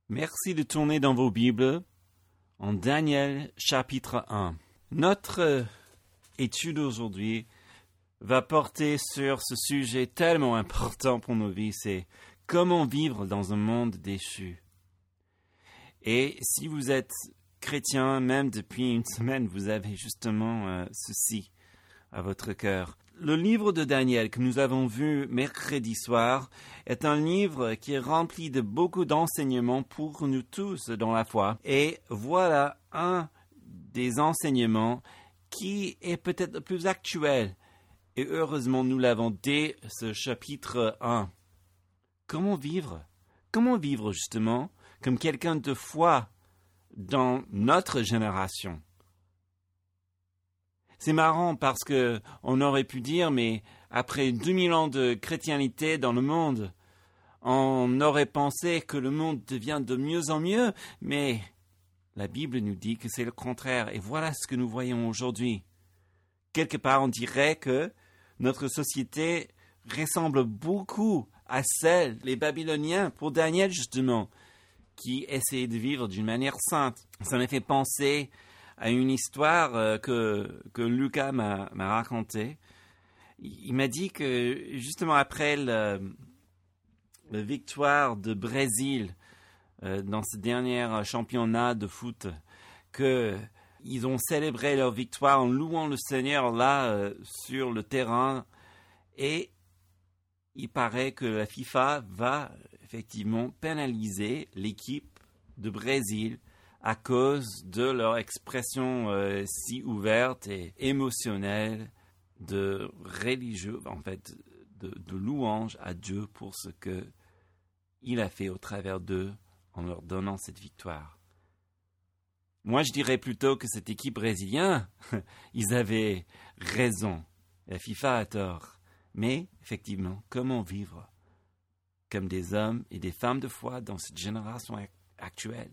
Merci de tourner dans vos Bibles en Daniel chapitre 1. Notre étude aujourd'hui va porter sur ce sujet tellement important pour nos vies, c'est comment vivre dans un monde déchu. Et si vous êtes chrétien, même depuis une semaine, vous avez justement ceci à votre cœur. Le livre de Daniel que nous avons vu mercredi soir est un livre qui est rempli de beaucoup d'enseignements pour nous tous dans la foi. Et voilà un des enseignements qui est peut-être le plus actuel. Et heureusement, nous l'avons dès ce chapitre 1. Comment vivre? Comment vivre justement comme quelqu'un de foi dans notre génération? C'est marrant parce que on aurait pu dire, mais après 2000 ans de chrétienté dans le monde, on aurait pensé que le monde devient de mieux en mieux, mais la Bible nous dit que c'est le contraire. Et voilà ce que nous voyons aujourd'hui. Quelque part, on dirait que notre société ressemble beaucoup à celle des Babyloniens, pour Daniel justement, qui essayaient de vivre d'une manière sainte. Ça m'a fait penser à une histoire que Lucas m'a racontée. Il m'a dit que justement après la victoire de Brésil dans ce dernier championnat de foot, qu'ils ont célébré leur victoire en louant le Seigneur là sur le terrain. Et il paraît que la FIFA va effectivement pénaliser l'équipe de Brésil à cause de leur expression si ouverte et émotionnelle de religieux, en fait, de louange à Dieu pour ce qu'il a fait au travers d'eux en leur donnant cette victoire. Moi, je dirais plutôt que cette équipe brésilienne, ils avaient raison. La FIFA a tort. Mais, effectivement, comment vivre comme des hommes et des femmes de foi dans cette génération actuelle?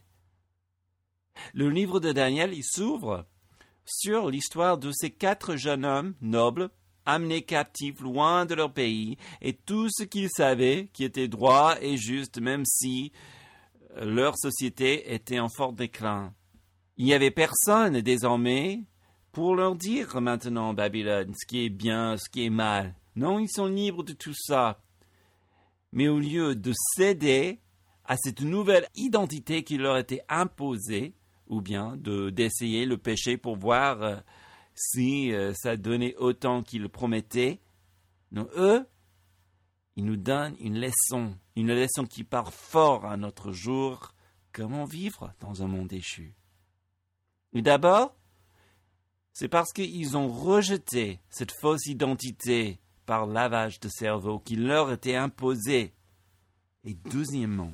Le livre de Daniel, il s'ouvre sur l'histoire de ces 4 jeunes hommes nobles, amenés captifs loin de leur pays, et tout ce qu'ils savaient qui était droit et juste, même si leur société était en fort déclin. Il n'y avait personne désormais pour leur dire maintenant en Babylone ce qui est bien, ce qui est mal. Non, ils sont libres de tout ça. Mais au lieu de céder à cette nouvelle identité qui leur était imposée, ou bien d'essayer le péché pour voir si ça donnait autant qu'ils le promettaient. Non, eux, ils nous donnent une leçon qui part fort à notre jour, comment vivre dans un monde déchu. Et d'abord, c'est parce qu'ils ont rejeté cette fausse identité par lavage de cerveau qui leur était imposée. Et deuxièmement,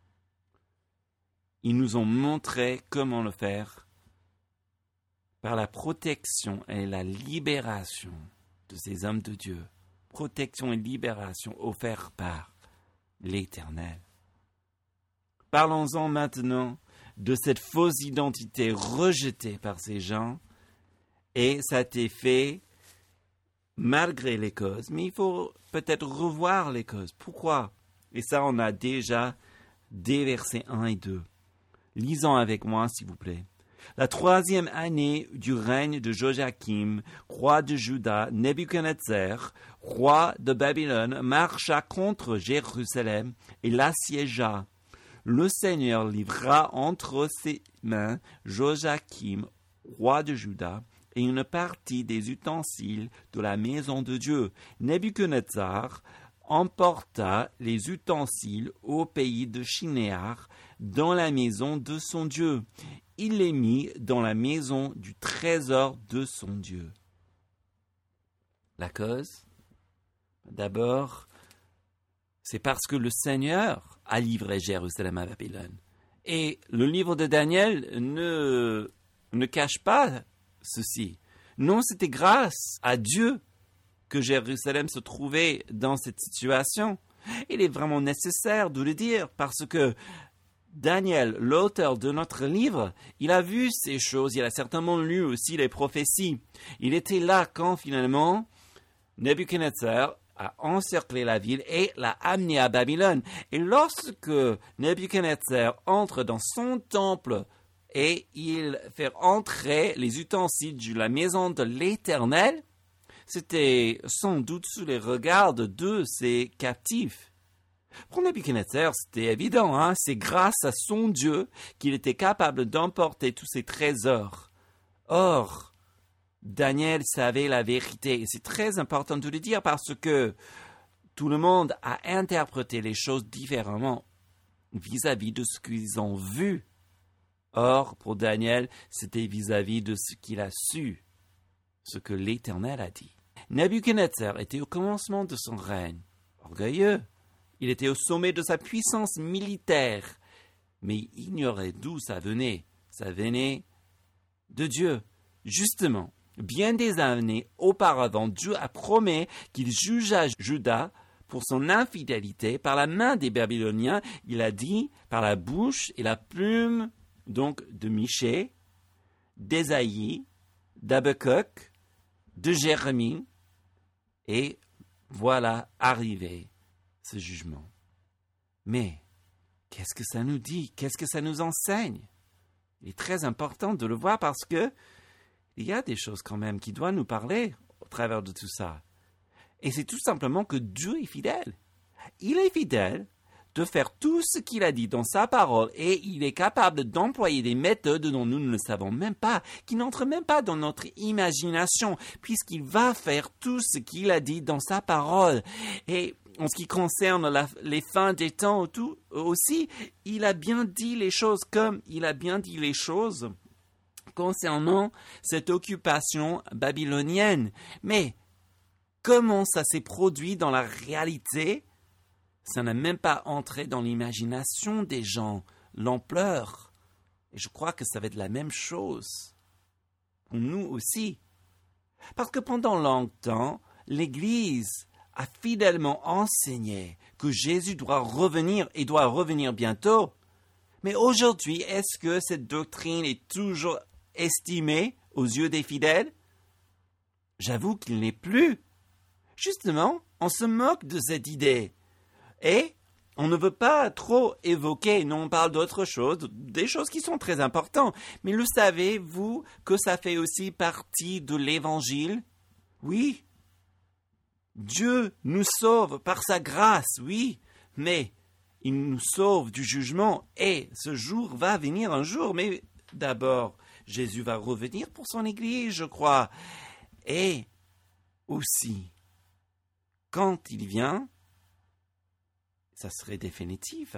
ils nous ont montré comment le faire par la protection et la libération de ces hommes de Dieu. Protection et libération offertes par l'Éternel. Parlons-en maintenant de cette fausse identité rejetée par ces gens. Et ça a été fait malgré les causes. Mais il faut peut-être revoir les causes. Pourquoi? Et ça, on a déjà des versets 1 et 2. Lisons avec moi, s'il vous plaît. La 3e année du règne de Joachim, roi de Juda, Nebuchadnezzar, roi de Babylone, marcha contre Jérusalem et l'assiégea. Le Seigneur livra entre ses mains Joachim, roi de Juda, et une partie des ustensiles de la maison de Dieu. Nebuchadnezzar emporta les ustensiles au pays de Shinéar, dans la maison de son Dieu. Il les mit dans la maison du trésor de son Dieu. La cause? D'abord, c'est parce que le Seigneur a livré Jérusalem à Babylone. Et le livre de Daniel ne cache pas ceci. Non, c'était grâce à Dieu que Jérusalem se trouvait dans cette situation. Il est vraiment nécessaire de le dire parce que Daniel, l'auteur de notre livre, il a vu ces choses, il a certainement lu aussi les prophéties. Il était là quand finalement Nebuchadnezzar a encerclé la ville et l'a amenée à Babylone. Et lorsque Nebuchadnezzar entre dans son temple et il fait entrer les ustensiles de la maison de l'Éternel, c'était sans doute sous les regards de ses captifs. Pour Nebuchadnezzar, c'était évident, c'est grâce à son Dieu qu'il était capable d'emporter tous ses trésors. Or, Daniel savait la vérité, et c'est très important de le dire parce que tout le monde a interprété les choses différemment vis-à-vis de ce qu'ils ont vu. Or, pour Daniel, c'était vis-à-vis de ce qu'il a su, ce que l'Éternel a dit. Nebuchadnezzar était au commencement de son règne, orgueilleux. Il était au sommet de sa puissance militaire, mais il ignorait d'où ça venait. Ça venait de Dieu. Justement, bien des années auparavant, Dieu a promis qu'il jugea Juda pour son infidélité par la main des Babyloniens. Il a dit par la bouche et la plume donc de Michée, d'Ésaïe, d'Habakkuk, de Jérémie, et voilà arrivé ce jugement. Mais qu'est-ce que ça nous dit? Qu'est-ce que ça nous enseigne? Il est très important de le voir parce que il y a des choses quand même qui doivent nous parler au travers de tout ça. Et c'est tout simplement que Dieu est fidèle. Il est fidèle de faire tout ce qu'il a dit dans sa parole et il est capable d'employer des méthodes dont nous ne le savons même pas, qui n'entrent même pas dans notre imagination, puisqu'il va faire tout ce qu'il a dit dans sa parole. Et en ce qui concerne les fins des temps tout, aussi, il a bien dit les choses comme il a bien dit les choses concernant cette occupation babylonienne. Mais comment ça s'est produit dans la réalité? Ça n'a même pas entré dans l'imagination des gens, l'ampleur. Et je crois que ça va être la même chose pour nous aussi. Parce que pendant longtemps, l'Église a fidèlement enseigné que Jésus doit revenir et doit revenir bientôt. Mais aujourd'hui, est-ce que cette doctrine est toujours estimée aux yeux des fidèles? J'avoue qu'il n'est plus. Justement, on se moque de cette idée. Et on ne veut pas trop évoquer, non, on parle d'autres choses, des choses qui sont très importantes. Mais le savez-vous que ça fait aussi partie de l'Évangile? Oui. Dieu nous sauve par sa grâce, oui, mais il nous sauve du jugement et ce jour va venir un jour. Mais d'abord, Jésus va revenir pour son Église, je crois. Et aussi, quand il vient, ça serait définitif.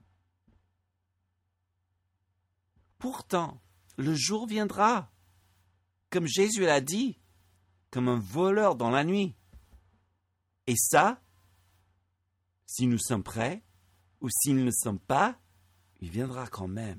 Pourtant, le jour viendra, comme Jésus l'a dit, comme un voleur dans la nuit. Et ça, si nous sommes prêts, ou si nous ne sommes pas, il viendra quand même.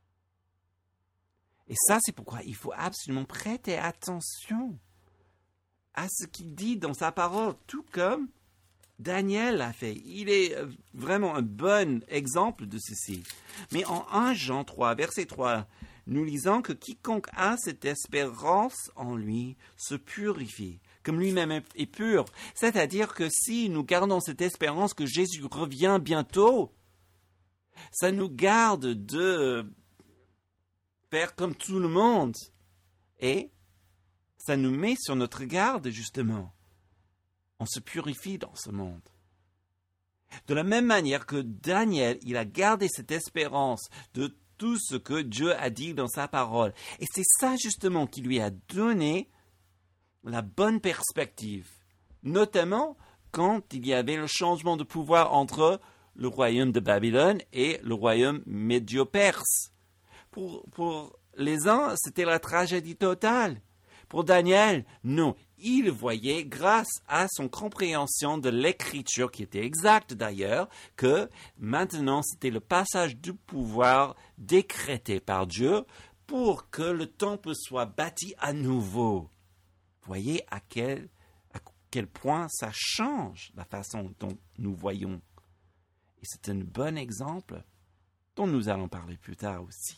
Et ça, c'est pourquoi il faut absolument prêter attention à ce qu'il dit dans sa parole, tout comme Daniel l'a fait. Il est vraiment un bon exemple de ceci. Mais en 1 Jean 3, verset 3, nous lisons que quiconque a cette espérance en lui se purifie, comme lui-même est pur. C'est-à-dire que si nous gardons cette espérance que Jésus revient bientôt, ça nous garde de faire comme tout le monde. Et ça nous met sur notre garde, justement. On se purifie dans ce monde. De la même manière que Daniel, il a gardé cette espérance de tout ce que Dieu a dit dans sa parole. Et c'est ça justement qui lui a donné la bonne perspective. Notamment quand il y avait le changement de pouvoir entre le royaume de Babylone et le royaume médio-perse. Pour les uns, c'était la tragédie totale. Pour Daniel, non. Il voyait, grâce à son compréhension de l'écriture, qui était exacte d'ailleurs, que maintenant c'était le passage du pouvoir décrété par Dieu pour que le temple soit bâti à nouveau. Voyez à quel point ça change la façon dont nous voyons. Et c'est un bon exemple dont nous allons parler plus tard aussi.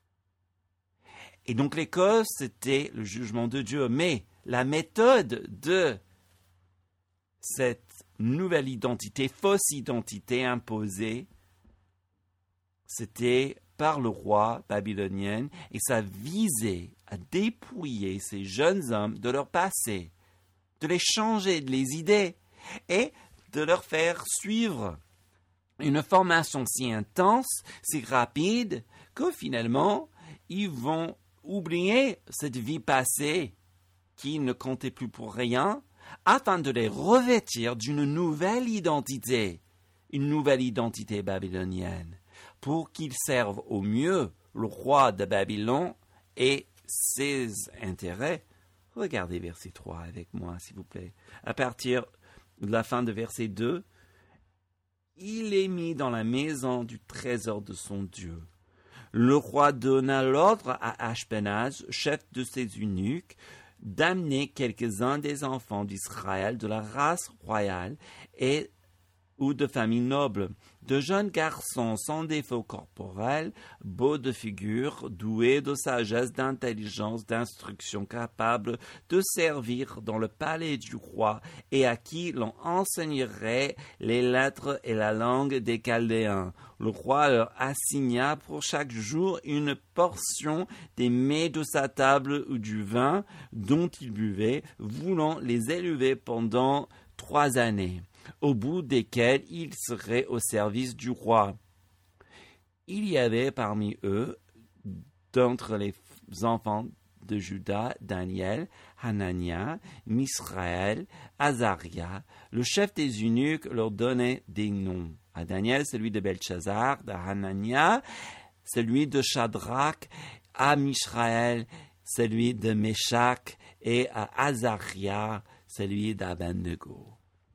Et donc les causes, c'était le jugement de Dieu. Mais la méthode de cette nouvelle identité, fausse identité imposée, c'était par le roi babylonien et ça visait à dépouiller ces jeunes hommes de leur passé, de les changer, de les idées et de leur faire suivre une formation si intense, si rapide, que finalement, ils vont oublier cette vie passée qui ne comptait plus pour rien, afin de les revêtir d'une nouvelle identité, une nouvelle identité babylonienne, pour qu'ils servent au mieux le roi de Babylone et ses intérêts. Regardez verset 3 avec moi, s'il vous plaît. À partir de la fin de verset 2, il est mis dans la maison du trésor de son Dieu. Le roi donna l'ordre à Ashpenaz, chef de ses eunuques, d'amener quelques-uns des enfants d'Israël de la race royale ou de famille noble, de jeunes garçons sans défaut corporel, beaux de figure, doués de sagesse, d'intelligence, d'instruction, capables de servir dans le palais du roi et à qui l'on enseignerait les lettres et la langue des Chaldéens. Le roi leur assigna pour chaque jour une portion des mets de sa table ou du vin dont ils buvaient, voulant les élever pendant 3 années. Au bout desquels ils seraient au service du roi. Il y avait parmi eux, d'entre les enfants de Juda, Daniel, Hanania, Misraël, Azaria. Le chef des eunuques leur donnait des noms. À Daniel, celui de Belchazzar, de Hanania, celui de Shadrach, à Misraël, celui de Meshach, et à Azaria, celui d'Abednego.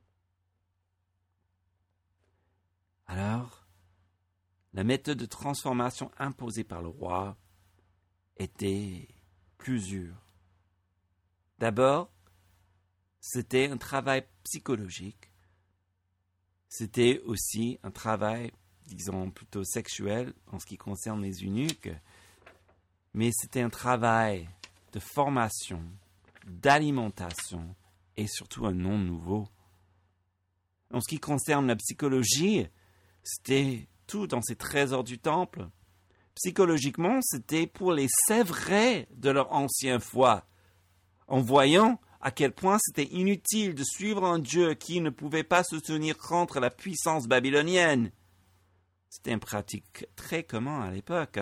Alors, la méthode de transformation imposée par le roi était plus dure. D'abord, c'était un travail psychologique. C'était aussi un travail, disons, plutôt sexuel en ce qui concerne les eunuques. Mais c'était un travail de formation, d'alimentation et surtout un nom nouveau. En ce qui concerne la psychologie, c'était tout dans ces trésors du temple. Psychologiquement, c'était pour les sévrer de leur ancienne foi, en voyant à quel point c'était inutile de suivre un Dieu qui ne pouvait pas se tenir contre la puissance babylonienne. C'était une pratique très commune à l'époque,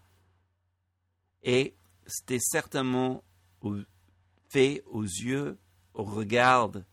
Et c'était certainement fait aux yeux, au regard de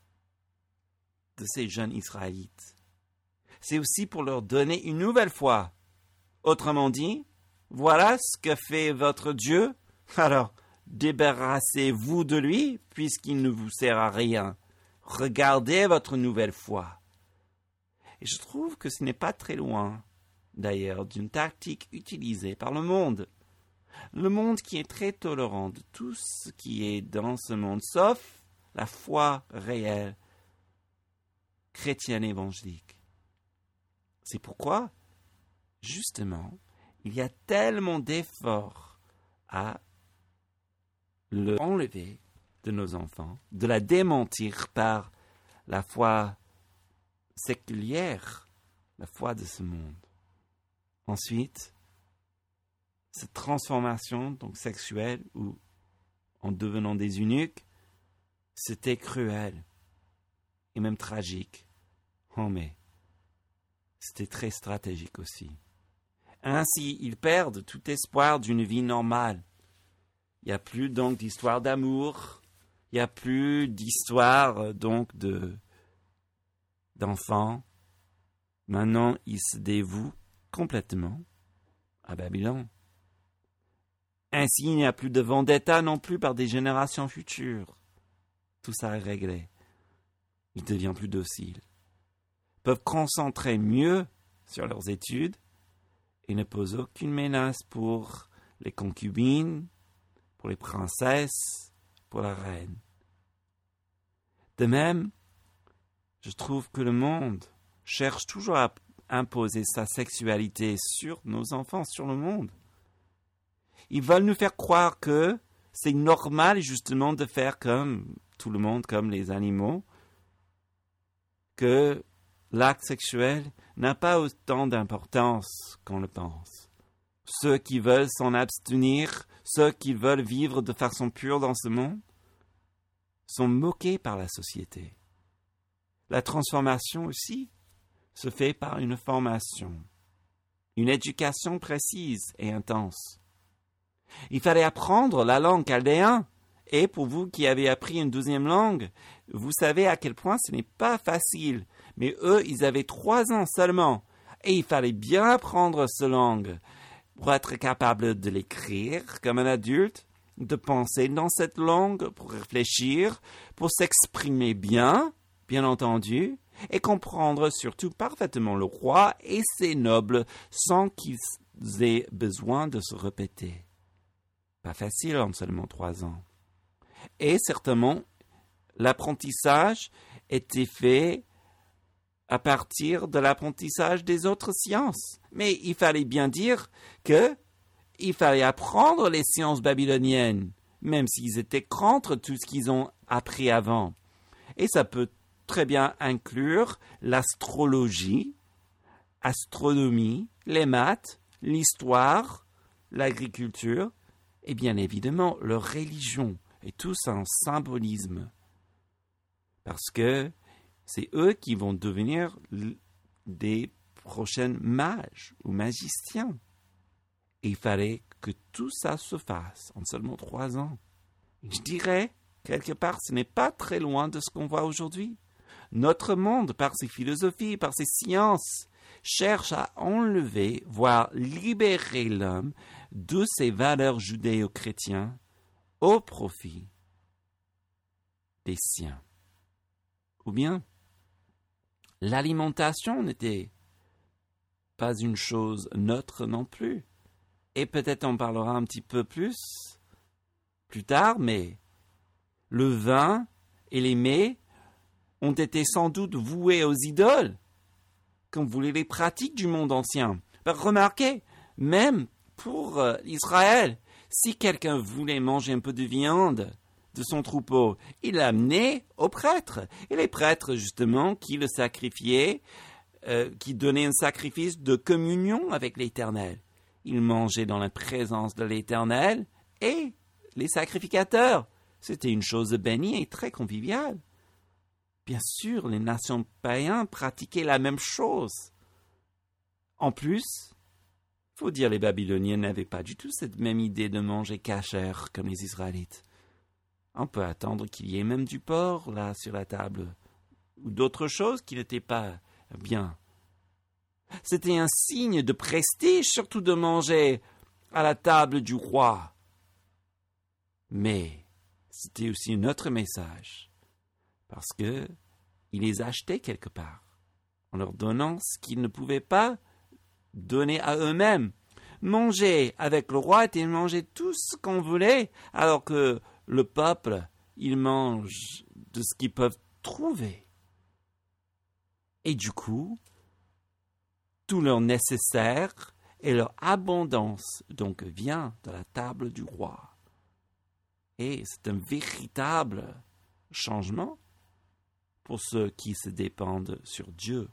ces jeunes Israélites. C'est aussi pour leur donner une nouvelle foi. Autrement dit, voilà ce que fait votre Dieu. Alors, débarrassez-vous de lui, puisqu'il ne vous sert à rien. Regardez votre nouvelle foi. Et je trouve que ce n'est pas très loin, d'ailleurs, d'une tactique utilisée par le monde. Le monde qui est très tolérant de tout ce qui est dans ce monde, sauf la foi réelle chrétienne évangélique. C'est pourquoi, justement, il y a tellement d'efforts à le enlever de nos enfants, de la démentir par la foi séculière, la foi de ce monde. Ensuite, cette transformation donc sexuelle ou en devenant des eunuques, c'était cruel et même tragique. Oh mais c'était très stratégique aussi. Ainsi, ils perdent tout espoir d'une vie normale. Il n'y a plus donc d'histoire d'amour, il n'y a plus d'histoire donc d'enfants. Maintenant, ils se dévouent complètement à Babylone. Ainsi, il n'y a plus de vendetta non plus par des générations futures. Tout ça est réglé. Ils deviennent plus dociles, peuvent concentrer mieux sur leurs études et ne posent aucune menace pour les concubines, pour les princesses, pour la reine. De même, je trouve que le monde cherche toujours à imposer sa sexualité sur nos enfants, sur le monde. Ils veulent nous faire croire que c'est normal justement de faire comme tout le monde, comme les animaux, que l'acte sexuel n'a pas autant d'importance qu'on le pense. Ceux qui veulent s'en abstenir, ceux qui veulent vivre de façon pure dans ce monde, sont moqués par la société. La transformation aussi se fait par une formation, une éducation précise et intense. Il fallait apprendre la langue chaldéenne, et pour vous qui avez appris une deuxième langue, vous savez à quel point ce n'est pas facile. Mais eux, ils avaient 3 ans seulement, et il fallait bien apprendre cette langue pour être capable de l'écrire comme un adulte, de penser dans cette langue, pour réfléchir, pour s'exprimer bien entendu, et comprendre surtout parfaitement le roi et ses nobles sans qu'ils aient besoin de se répéter. Pas facile en seulement 3 ans. Et certainement, l'apprentissage était fait à partir de l'apprentissage des autres sciences. Mais il fallait bien dire qu'il fallait apprendre les sciences babyloniennes, même s'ils étaient contre tout ce qu'ils ont appris avant. Et ça peut très bien inclure l'astrologie, astronomie, les maths, l'histoire, l'agriculture, et bien évidemment leur religion, et tout ça en symbolisme. Parce que c'est eux qui vont devenir des prochains mages ou magiciens. Et il fallait que tout ça se fasse en seulement 3 ans. Je dirais, quelque part, ce n'est pas très loin de ce qu'on voit aujourd'hui. Notre monde, par ses philosophies, par ses sciences, cherche à enlever, voire libérer l'homme de ses valeurs judéo-chrétiennes au profit des siens. Ou bien, l'alimentation n'était pas une chose neutre non plus. Et peut-être on parlera un petit peu plus tard, mais le vin et les mets ont été sans doute voués aux idoles, comme voulaient les pratiques du monde ancien. Remarquez, même pour Israël, si quelqu'un voulait manger un peu de viande de son troupeau, il l'amenait aux prêtres. Et les prêtres, justement, qui le sacrifiaient, qui donnaient un sacrifice de communion avec l'Éternel. Ils mangeaient dans la présence de l'Éternel et les sacrificateurs. C'était une chose bénie et très conviviale. Bien sûr, les nations païennes pratiquaient la même chose. En plus, faut dire les Babyloniens n'avaient pas du tout cette même idée de manger cachère comme les Israélites. On peut attendre qu'il y ait même du porc là sur la table, ou d'autres choses qui n'étaient pas bien. C'était un signe de prestige, surtout de manger à la table du roi. Mais c'était aussi un autre message, parce que il les achetait quelque part, en leur donnant ce qu'ils ne pouvaient pas donner à eux-mêmes. Manger avec le roi était manger tout ce qu'on voulait, alors que le peuple, il mange de ce qu'ils peuvent trouver. Et du coup, tout leur nécessaire et leur abondance donc vient de la table du roi. Et c'est un véritable changement pour ceux qui se dépendent sur Dieu.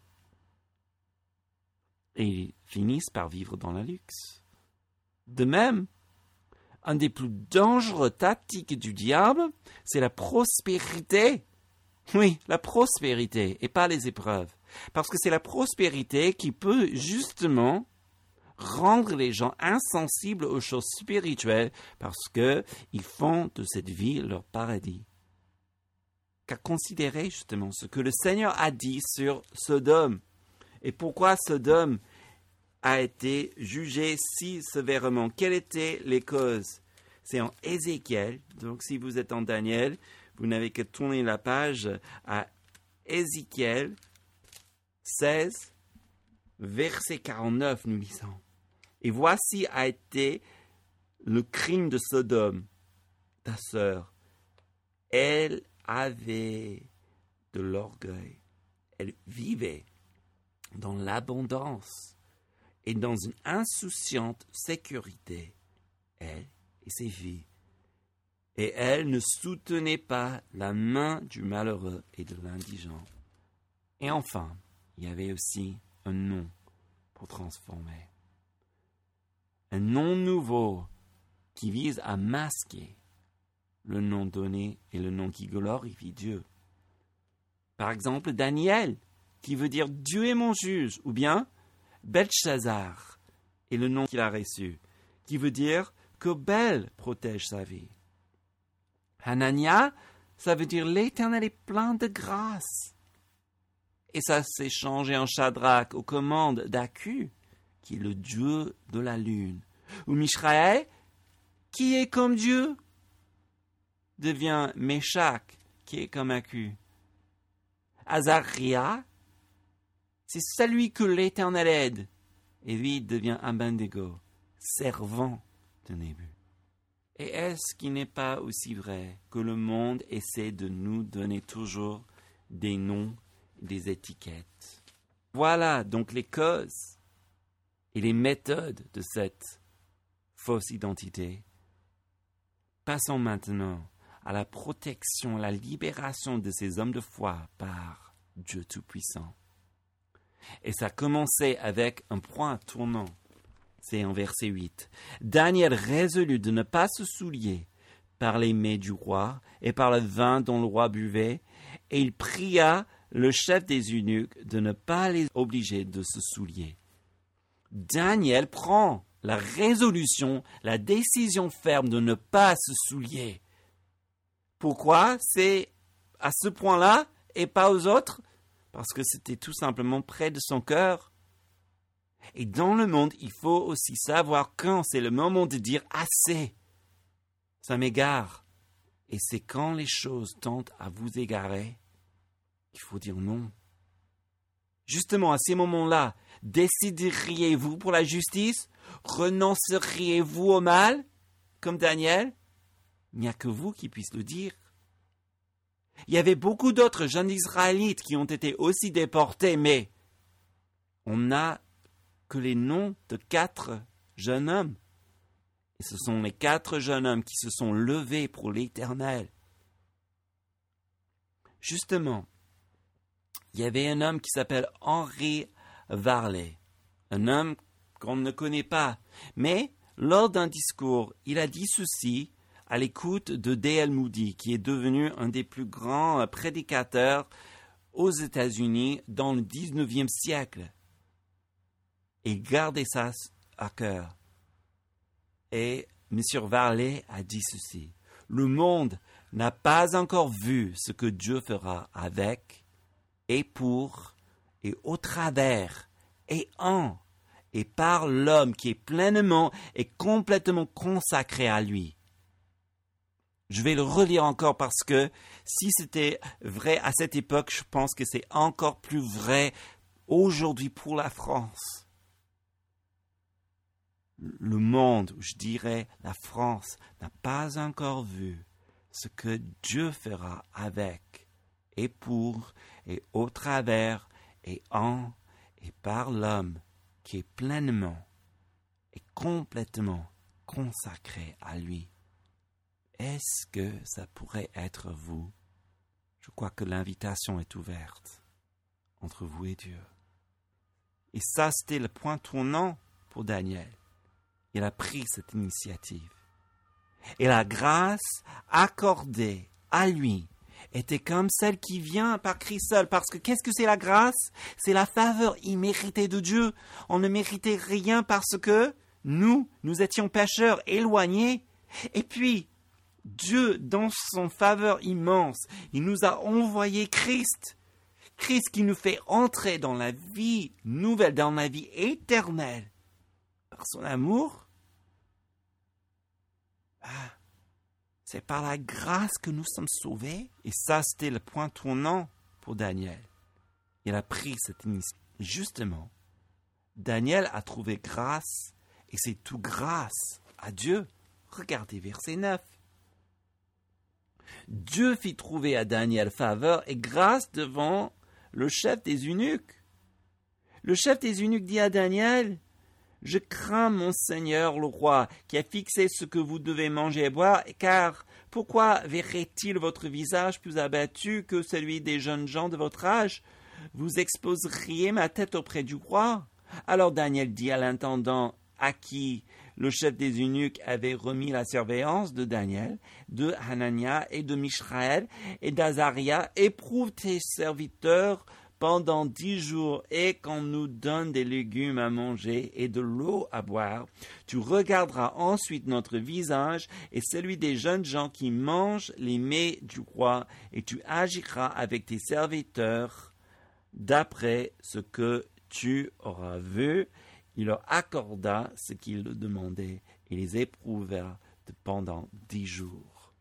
Et ils finissent par vivre dans la luxe. De même, un des plus dangereux tactiques du diable, c'est la prospérité. Oui, la prospérité et pas les épreuves. Parce que c'est la prospérité qui peut justement rendre les gens insensibles aux choses spirituelles parce qu'ils font de cette vie leur paradis. Qu'à considérer justement ce que le Seigneur a dit sur Sodome et pourquoi Sodome a été jugé si sévèrement. Quelles étaient les causes? C'est en Ézéchiel, donc si vous êtes en Daniel, vous n'avez qu'à tourner la page à Ézéchiel 16, verset 49, nous lisons. Et voici a été le crime de Sodome, ta sœur. Elle avait de l'orgueil. Elle vivait dans l'abondance et dans une insouciante sécurité, elle et ses filles. Et elle ne soutenait pas la main du malheureux et de l'indigent. Et enfin, il y avait aussi un nom pour transformer. Un nom nouveau qui vise à masquer le nom donné et le nom qui glorifie Dieu. Par exemple, Daniel, qui veut dire Dieu est mon juge, ou bien Belchazzar est le nom qu'il a reçu, qui veut dire que Bel protège sa vie. Hanania, ça veut dire l'Éternel est plein de grâce. Et ça s'est changé en Shadrach aux commandes d'Aku, qui est le Dieu de la lune. Ou Mishraël, qui est comme Dieu, devient Meshach, qui est comme Aku. Azaria, c'est celui que l'Éternel aide. Et lui devient Abednego, servant de Nébu. Et est-ce qu'il n'est pas aussi vrai que le monde essaie de nous donner toujours des noms, des étiquettes? Voilà donc les causes et les méthodes de cette fausse identité. Passons maintenant à la protection, à la libération de ces hommes de foi par Dieu Tout-Puissant. Et ça commençait avec un point tournant. C'est en verset 8. Daniel résolut de ne pas se souiller par les mets du roi et par le vin dont le roi buvait, et il pria le chef des eunuques de ne pas les obliger de se souiller. Daniel prend la résolution, la décision ferme de ne pas se souiller. Pourquoi? C'est à ce point-là et pas aux autres? Parce que c'était tout simplement près de son cœur. Et dans le monde, il faut aussi savoir quand c'est le moment de dire assez. Ça m'égare. Et c'est quand les choses tentent à vous égarer qu'il faut dire non. Justement, à ces moments-là, décideriez-vous pour la justice? Renonceriez-vous au mal, comme Daniel? Il n'y a que vous qui puissiez le dire. Il y avait beaucoup d'autres jeunes Israélites qui ont été aussi déportés, mais on n'a que les noms de 4 jeunes hommes. Et ce sont les 4 jeunes hommes qui se sont levés pour l'Éternel. Justement, il y avait un homme qui s'appelle Henry Varley, un homme qu'on ne connaît pas, mais lors d'un discours, il a dit ceci à l'écoute de D.L. Moody, qui est devenu un des plus grands prédicateurs aux États-Unis dans le 19e siècle. Et gardez ça à cœur. Et M. Varley a dit ceci. Le monde n'a pas encore vu ce que Dieu fera avec, et pour, et au travers, et en, et par l'homme qui est pleinement et complètement consacré à lui. Je vais le relire encore parce que si c'était vrai à cette époque, je pense que c'est encore plus vrai aujourd'hui pour la France. Le monde, je dirais la France, n'a pas encore vu ce que Dieu fera avec, et pour, et au travers, et en, et par l'homme qui est pleinement et complètement consacré à lui. Est-ce que ça pourrait être vous? Je crois que l'invitation est ouverte entre vous et Dieu. Et ça, c'était le point tournant pour Daniel. Il a pris cette initiative. Et la grâce accordée à lui était comme celle qui vient par Christ seul. Parce que qu'est-ce que c'est la grâce? C'est la faveur imméritée de Dieu. On ne méritait rien parce que nous étions pécheurs, éloignés. Et puis, Dieu, dans son faveur immense, il nous a envoyé Christ. Christ qui nous fait entrer dans la vie nouvelle, dans la vie éternelle. Par son amour, c'est par la grâce que nous sommes sauvés. Et ça, c'était le point tournant pour Daniel. Il a pris cette initiative. Justement, Daniel a trouvé grâce, et c'est tout grâce à Dieu. Regardez verset 9. Dieu fit trouver à Daniel faveur et grâce devant le chef des eunuques. Le chef des eunuques dit à Daniel, « Je crains mon Seigneur le roi, qui a fixé ce que vous devez manger et boire, car pourquoi verrait-il votre visage plus abattu que celui des jeunes gens de votre âge? vous exposeriez ma tête auprès du roi. » Alors Daniel dit à l'intendant à qui le chef des eunuques avait remis la surveillance de Daniel, de Hanania et de Mishaël et d'Azaria, « Éprouve tes serviteurs pendant 10 jours, et qu'on nous donne des légumes à manger et de l'eau à boire. Tu regarderas ensuite notre visage et celui des jeunes gens qui mangent les mets du roi, et tu agiras avec tes serviteurs d'après ce que tu auras vu. » Il leur accorda ce qu'ils demandaient et les éprouva pendant 10 jours.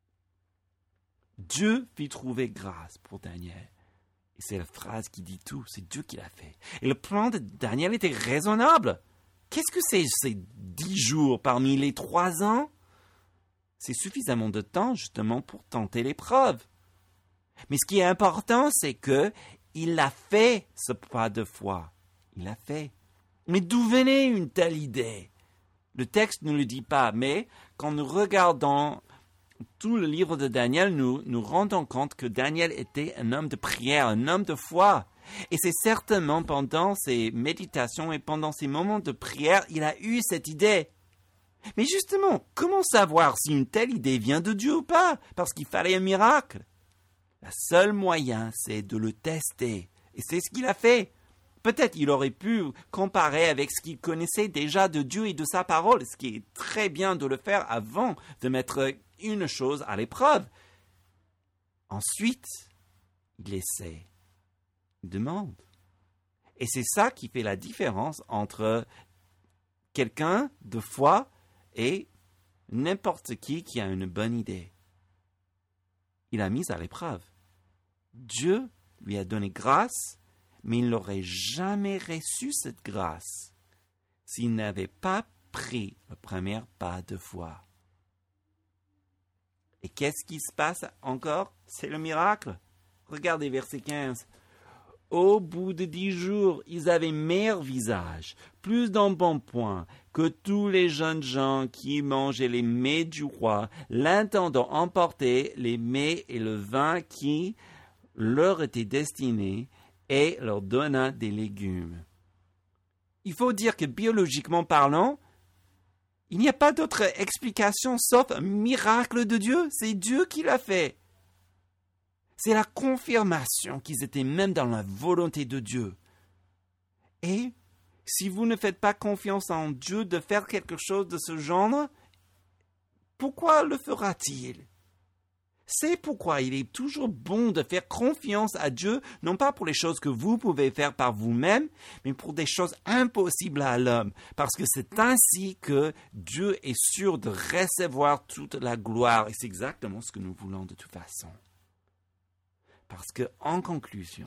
Dieu fit trouver grâce pour Daniel. Et c'est la phrase qui dit tout, c'est Dieu qui l'a fait. Et le plan de Daniel était raisonnable. Qu'est-ce que c'est ces 10 jours parmi les 3 ans? C'est suffisamment de temps justement pour tenter l'épreuve. Mais ce qui est important, c'est que il a fait ce pas de foi. Il l'a fait. Mais d'où venait une telle idée? Le texte ne le dit pas, mais quand nous regardons tout le livre de Daniel, nous rendons compte que Daniel était un homme de prière, un homme de foi. Et c'est certainement pendant ses méditations et pendant ses moments de prière, il a eu cette idée. Mais justement, comment savoir si une telle idée vient de Dieu ou pas? Parce qu'il fallait un miracle. Le seul moyen, c'est de le tester. Et c'est ce qu'il a fait. Peut-être il aurait pu comparer avec ce qu'il connaissait déjà de Dieu et de sa parole, ce qui est très bien de le faire avant de mettre une chose à l'épreuve. Ensuite, il essaie, il demande. Et c'est ça qui fait la différence entre quelqu'un de foi et n'importe qui a une bonne idée. Il a mis à l'épreuve. Dieu lui a donné grâce, mais il n'aurait jamais reçu cette grâce s'il n'avait pas pris le premier pas de foi. Et qu'est-ce qui se passe encore? C'est le miracle. Regardez verset 15. Au bout de 10 jours, ils avaient meilleur visage, plus d'embonpoint que tous les jeunes gens qui mangeaient les mets du roi, l'intendant emporter les mets et le vin qui leur étaient destinés, et leur donna des légumes. Il faut dire que biologiquement parlant, il n'y a pas d'autre explication sauf un miracle de Dieu. C'est Dieu qui l'a fait. C'est la confirmation qu'ils étaient même dans la volonté de Dieu. Et si vous ne faites pas confiance en Dieu de faire quelque chose de ce genre, pourquoi le fera-t-il? C'est pourquoi il est toujours bon de faire confiance à Dieu, non pas pour les choses que vous pouvez faire par vous-même, mais pour des choses impossibles à l'homme, parce que c'est ainsi que Dieu est sûr de recevoir toute la gloire, et c'est exactement ce que nous voulons de toute façon. Parce que, en conclusion,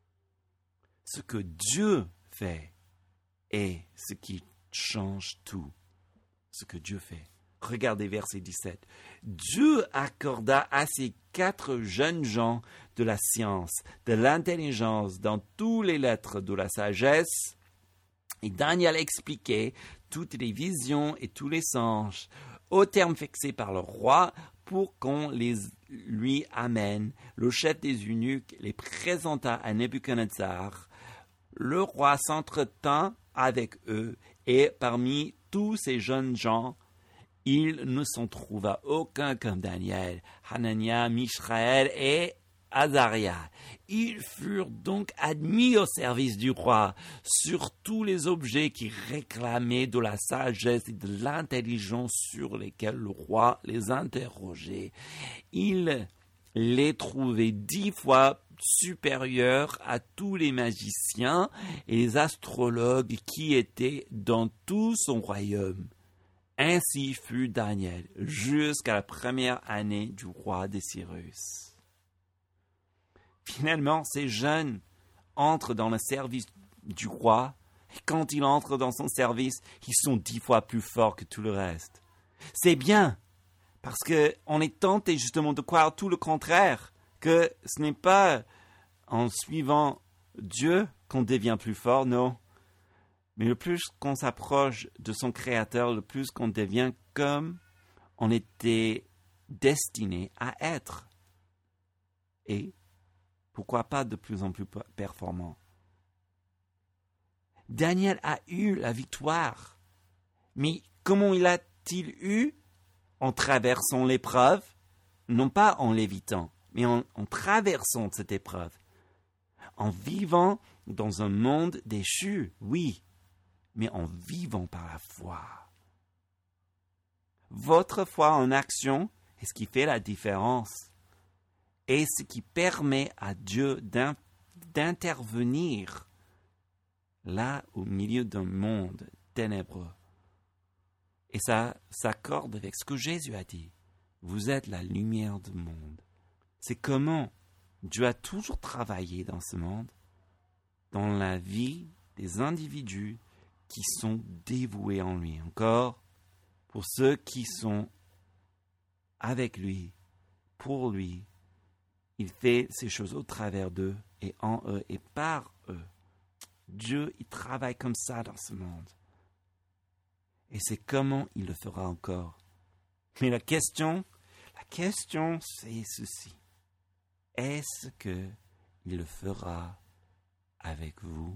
ce que Dieu fait est ce qui change tout, ce que Dieu fait. Regardez verset 17. Dieu accorda à ces 4 jeunes gens de la science, de l'intelligence, dans toutes les lettres de la sagesse. Et Daniel expliquait toutes les visions et tous les songes au terme fixé par le roi pour qu'on les lui amène. Le chef des eunuques les présenta à Nebuchadnezzar. Le roi s'entretint avec eux et parmi tous ces jeunes gens, il ne s'en trouva aucun comme Daniel, Hanania, Mishaël et Azaria. Ils furent donc admis au service du roi sur tous les objets qui réclamaient de la sagesse et de l'intelligence sur lesquels le roi les interrogeait. Il les trouvait 10 fois supérieurs à tous les magiciens et les astrologues qui étaient dans tout son royaume. Ainsi fut Daniel jusqu'à la première année du roi de Cyrus. Finalement, ces jeunes entrent dans le service du roi, et quand ils entrent dans son service, ils sont 10 fois plus forts que tout le reste. C'est bien, parce qu'on est tenté justement de croire tout le contraire, que ce n'est pas en suivant Dieu qu'on devient plus fort, non. Mais le plus qu'on s'approche de son Créateur, le plus qu'on devient comme on était destiné à être. Et Pourquoi pas de plus en plus performant? Daniel a eu la victoire. Mais comment il a-t-il eu? En traversant l'épreuve, non pas en l'évitant, mais en traversant cette épreuve. En vivant dans un monde déchu, oui, mais en vivant par la foi. Votre foi en action est ce qui fait la différence et ce qui permet à Dieu d'intervenir là au milieu d'un monde ténébreux. Et ça s'accorde avec ce que Jésus a dit. Vous êtes la lumière du monde. C'est comment Dieu a toujours travaillé dans ce monde, dans la vie des individus qui sont dévoués en lui. Encore, pour ceux qui sont avec lui, pour lui, il fait ces choses au travers d'eux et en eux et par eux. Dieu, il travaille comme ça dans ce monde. Et c'est comment il le fera encore. Mais la question, c'est ceci. Est-ce que il le fera avec vous?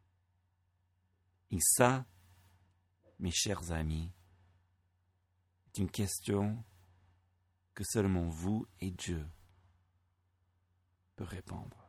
Et ça, mes chers amis, est une question que seulement vous et Dieu peut répondre.